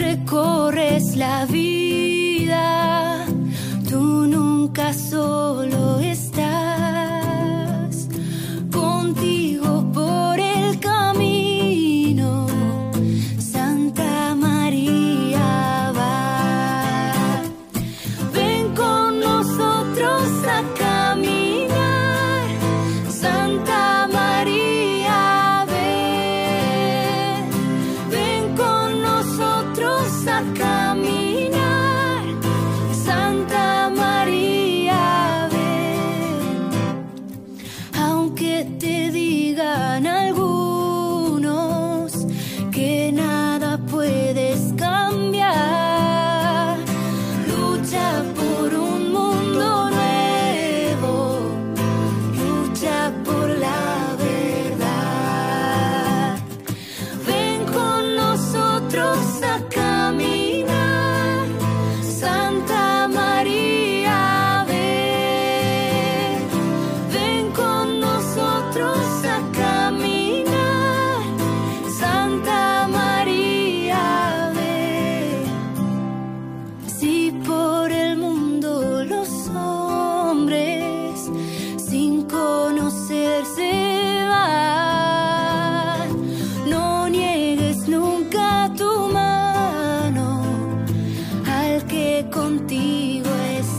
recorres la vida, tú nunca solo estás, contigo por el camino, Santa María va. Ven con nosotros a caminar, Santa María, ven. Ven con nosotros a caminar, Santa María, ven. Aunque te digan algunos que nada puedes cambiar, lucha por un mundo nuevo, lucha por la verdad. Ven con nosotros a caminar, Santa María, ven. Ven con nosotros a caminar, Santa María, ven. Si por el mundo los hombres sin conocerse van, no niegues nunca tu mano al que contigo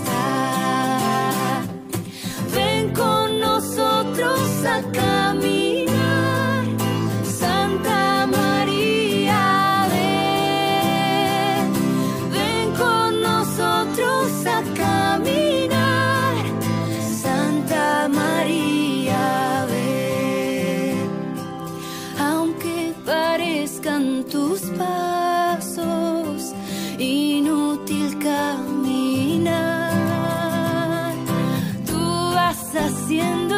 está. Ven con nosotros a caminar, Santa María, ven. Ven con nosotros a caminar, Santa María, ven. Aunque parezcan tus pasos inútil caminar, tú vas haciendo